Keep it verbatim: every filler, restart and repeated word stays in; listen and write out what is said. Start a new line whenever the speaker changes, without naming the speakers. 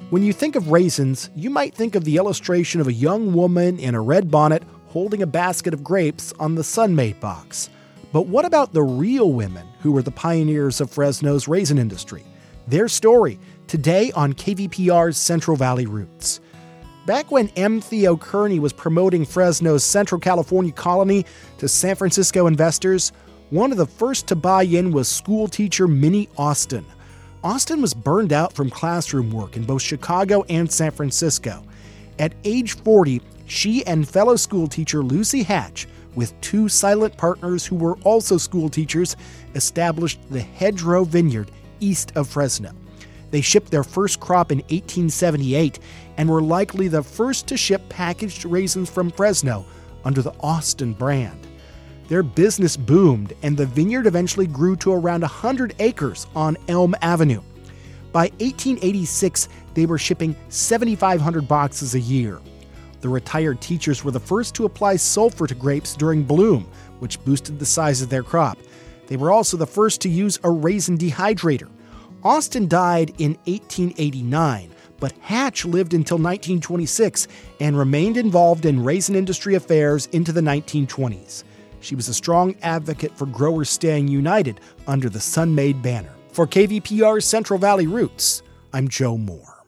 When you think of raisins, you might think of the illustration of a young woman in a red bonnet holding a basket of grapes on the Sun-Maid box. But what about the real women who were the pioneers of Fresno's raisin industry? Their story, today on K V P R's Central Valley Roots. Back when M. Theo Kearney was promoting Fresno's Central California colony to San Francisco investors, one of the first to buy in was school teacher Minnie Austin. Austin was burned out from classroom work in both Chicago and San Francisco. At age forty, she and fellow school teacher Lucy Hatch, with two silent partners who were also school teachers, established the Hedgerow Vineyard east of Fresno. They shipped their first crop in eighteen seventy-eight and were likely the first to ship packaged raisins from Fresno under the Austin brand. Their business boomed, and the vineyard eventually grew to around one hundred acres on Elm Avenue. By eighteen eighty-six, they were shipping seven thousand five hundred boxes a year. The retired teachers were the first to apply sulfur to grapes during bloom, which boosted the size of their crop. They were also the first to use a raisin dehydrator. Austin died in eighteen eighty-nine, but Hatch lived until nineteen twenty-six and remained involved in raisin industry affairs into the nineteen twenties. She was a strong advocate for growers staying united under the Sun-Maid banner. For K V P R's Central Valley Roots, I'm Joe Moore.